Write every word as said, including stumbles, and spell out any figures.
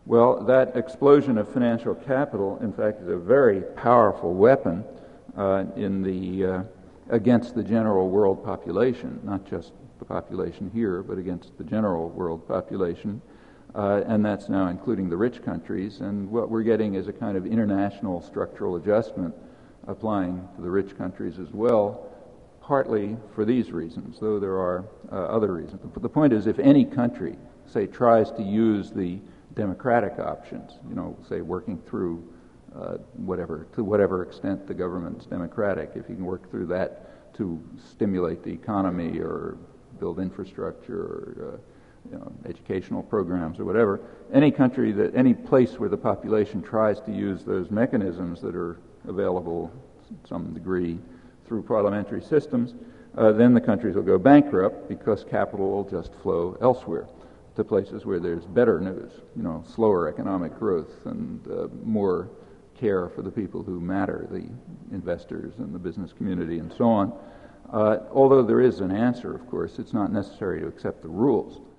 Well, that explosion of financial capital, in fact, is a very powerful weapon uh, in the uh, against the general world population, not just the population here, but against the general world population. Uh, and that's now including the rich countries. And what we're getting is a kind of international structural adjustment applying to the rich countries as well, partly for these reasons, though there are uh, other reasons. But the point is, if any country, say, tries to use the democratic options, you know, say working through uh, whatever, to whatever extent the government's democratic, if you can work through that to stimulate the economy or build infrastructure or uh, you know, educational programs or whatever, any country that, any place where the population tries to use those mechanisms that are available to some degree through parliamentary systems, uh, then the countries will go bankrupt because capital will just flow elsewhere to places where there's better news, you know, slower economic growth and uh, more care for the people who matter, the investors and the business community and so on. Uh, although there is an answer, of course, it's not necessary to accept the rules.